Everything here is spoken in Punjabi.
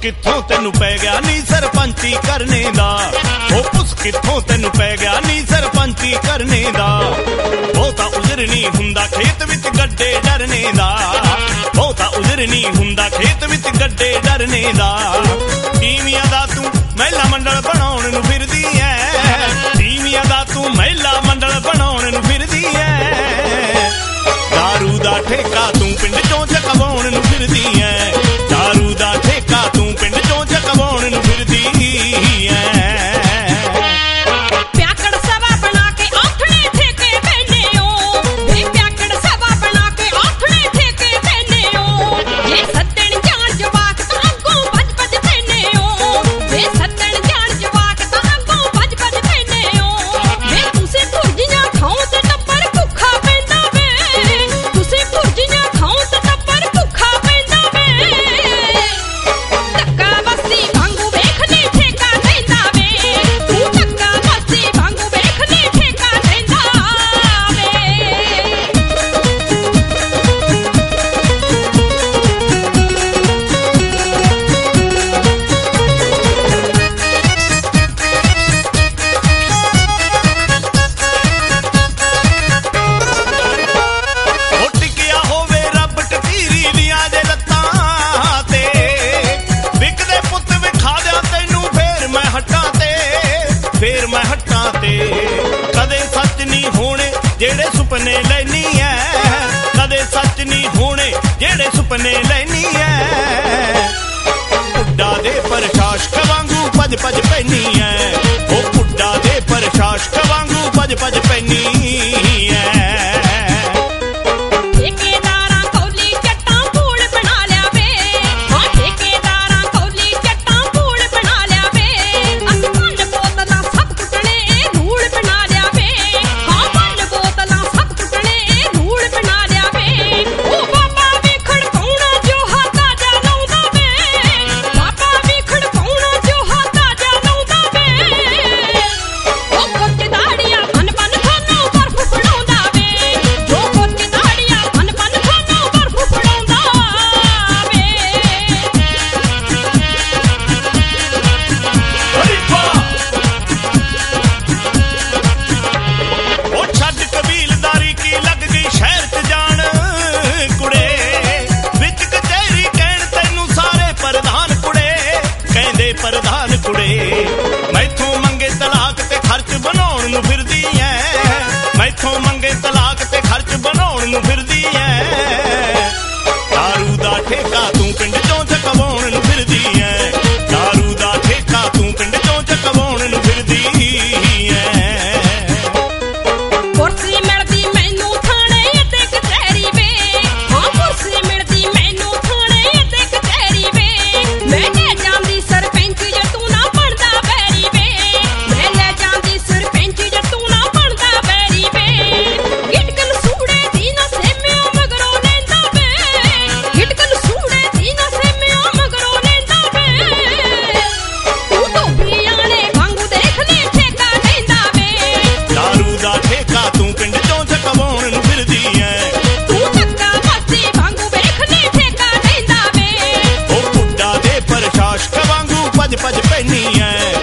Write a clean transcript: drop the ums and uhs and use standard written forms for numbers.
कित्थों तैनू पै गया नी सरपंची करने दा, ओ पुस कित्थों तैनू पै गया नी सरपंची करने दा। बहुता उजर नी हुंदा खेत विच गड्डे डरने दा, बहुता उजर नी हुंदा खेत विच गड्डे डरने दा। टीवियां दा तू महिला मंडल बनाउण नूं फिरदी ऐ, टीवियां दा तू महिला मंडल बनाउण नूं फिरदी ऐ। दारू दा ठेका तू पिंड चों चकवाउण नूं फिरदी ऐ, दारू दा ठेका तू पिंड चों चकवाउण नूं फिरदी ऐ। प्याकड़ सभा बना के आखणे ठेके देने ओ, वे प्याकड़ सभा बना के आखणे ठेके देने ओ। ये सत्तण जान जवाक तां अग्गों भज भज देने ओ, वे सत्तण जान जवाक तां अग्गों भज भज देने ओ। वे तुसीं भुरजियां खाओ ते टब्बर भुक्खा पैंदा वे, तुसीं भुरजियां खाओ ते टब्बर भुक्खा पैंदा वे। धक्का बस्ती वांगू ਵੇਖਨੇ ਠੇਕਾ ਲੈਂਦਾ ਵੇ, ਤੂੰ ਧੱਕਾ ਬਸਤੀ ਵਾਂਗੂ ਵੇਖਨੇ ਠੇਕਾ ਲੈਂਦਾ ਵੇ। ਉਹ ਟਿਕਿਆ ਹੋਵੇ ਰੱਬ ਟਕੀਰੀ ਦੀਆਂ ਜੇ ਲੱਤਾਂ ਤੇ, ਵਿਕਦੇ ਪੁੱਤ ਵਿਖਾ ਦਿਆਂ ਤੈਨੂੰ ਫੇਰ ਮੈਂ ਹੱਟਾਂ ਤੇ, ਫੇਰ ਮੈਂ ਹੱਟਾਂ ਤੇ। ਕਦੇ ਸੱਚ ਨਹੀਂ ਹੋਣੇ ਜਿਹੜੇ ਸੁਪਨੇ ਲੈਨੀ ਐ, ਕਦੇ ਸੱਚ ਨਹੀਂ ਹੋਣੇ ਜਿਹੜੇ ਸੁਪਨੇ ਲੈਨੀ ਐ। ਪੁੱਡਾ ਦੇ ਪ੍ਰਸ਼ਾਸਕ ਵਾਂਗੂ ਭਜ ਭਜ ਪੈਨੀ ਐ, ਉਹ ਪੁੱਡਾ ਦੇ ਪ੍ਰਸ਼ਾਸਕ ਵਾਂਗੂ ਭਜ ਭਜ ਪੈਨੀ ਐ। ਠੇਕੇਦਾਰਾਂ ਕੌਲੀ ਜੱਟਾਂ ਫੂਲ ਬਣਾ ਲਿਆ ਵੇ, ਹਾਂ ਠੇਕੇਦਾਰਾਂ ਕੌਲੀ ਜੱਟਾਂ ਫੂਲ ਬਣਾ ਲਿਆ ਵੇ। ਅਸੀਂ ਭੰਨ ਬੋਤਲਾਂ ਸਭ ਕੁੱਟਣੇ ਇਹ ਰੂਲ ਬਣਾ ਲਿਆ ਵੇ, ਹਾਂ ਭੰਨ ਬੋਤਲਾਂ ਸਭ ਕੁੱਟਣੇ ਇਹ ਰੂਲ ਬਣਾ ਲਿਆ ਵੇ। ਉਹ ਬਾਬਾ ਵੀ ਖੜਕਾਉਣਾ ਜੋ ਹਾਤਾ ਜਾ ਲਾਉਂਦਾ ਵੇ, ਬਾਬਾ ਵੀ ਖੜਕਾਉਣਾ ਜੋ ਹਾਤਾ ਜਾ ਲਾਉਂਦਾ ਵੇ। ਉਹ ਕੁੱਟ ਦਾੜੀਆਂ ਬਨ ਬਨ ਤੁਹਾਨੂੰ ਬਰਫ਼ ਬਣਾਉਂਦਾ ਵੇ, ਜੋ ਕੁੱਟ ਦਾੜੀਆਂ ਬਨ ਬਨ ਤੁਹਾਨੂੰ ਬਰਫ਼ ਬਣਾਉਂਦਾ ਵੇ। ਉਹ ਛੱਡ ਕਬੀਲਦਾਰੀ ਕੀ ਲੱਗ ਗਈ ਸ਼ਹਿਰ 'ਚ ਜਾਣ ਕੁੜੇ, ਵਿੱਚ ਕਚਹਿਰੀ ਕਹਿਣ ਤੈਨੂੰ ਸਾਰੇ ਪ੍ਰਧਾਨ ਕੁੜੇ, ਕਹਿੰਦੇ ਪ੍ਰਧਾਨ ਕੁੜੇ। ਮੈਥੋਂ ਮੰਗੇ ਤਲਾਕ ਤੇ ਖਰਚ ਬਣਾਉਣ ਨੂੰ ਫਿਰਦੀ ਐ, ਮੈਥੋਂ ਮੰਗੇ ਤਲਾਕ ਤੇ ਖਰਚ ਬਣਾਉਣ ਨੂੰ ਫਿਰਦੀ ਐ। ਦਾਰੂ ਦਾ ਠੇਕਾ ਤੂੰ ਪਿੰਡ ਚੋਂ ਚਕਵਾਉਣ ਨੂੰ ਫਿਰਦੀ ਐ, ਦਾਰੂ ਦਾ ਠੇਕਾ ਤੂੰ ਪਿੰਡ ਚੋਂ ਚਕਵਾਉਣ ਨੂੰ ਫਿਰਦੀ ਐ। ਕੁਰਸੀ ਮਿਲਦੀ ਮੈਨੂੰ ਥਾਣੇ ਅਤੇ ਕਚਹਿਰੀ ਵੇ, ਹਾਂ ਕੁਰਸੀ ਮਿਲਦੀ ਮੈਨੂੰ ਥਾਣੇ ਅਤੇ ਕਚਹਿਰੀ ਵੇ। ਮੈਂ ਲੈ ਜਾਂਦੀ ਸਰਪੰਚ ਜੇ ਤੂੰ ਨਾ ਬਣਦਾ ਬੈਰੀ ਵੇ, ਮੈਂ ਲੈ ਜਾਂਦੀ ਸਰਪੰਚ ਜੇ ਤੂੰ ਨਾ ਬਣਦਾ ਬੈਰੀ ਵੇ। ਗਿਟਕਲ ਸੂੜੇ ਦੀ ਨਾ ਸੇਮਿਓ ਮਗਰੋਂ ਲੈਂਦਾ ਵੇ, ਗਿਟਕਲ ਸੂੜੇ ਦੀ ਨਾ ਸੇਮਿਓ ਮਗਰੋਂ ਲੈਂਦਾ ਵੇ। ਤੂੰ ਧੋਬੀਆਂ ਨੇ ਵਾਂਗੂ ਦੇਖਨੇ ਠੇਕਾ ਲੈਂਦਾ ਵੇ, ਦਾਰੂ ਦਾ ਠੇਕਾ ਤੂੰ ਪਿੰਡ ਚੋਂ ਚਕਵਾਉਣ ਨੂੰ ਫਿਰਦੀ ਐ, ਤੂੰ ਧੱਕਾ ਬਸਤੀ ਵਾਂਗੂ ਵੇਖਨੇ ਠੇਕਾ ਲੈਂਦਾ ਵੇ। ਉਹ ਪੁੱਡਾ ਦੇ ਪ੍ਰਸ਼ਾਸਕ ਵਾਂਗੂ ਭਜ ਭਜ ਪੈਨੀ ਐ।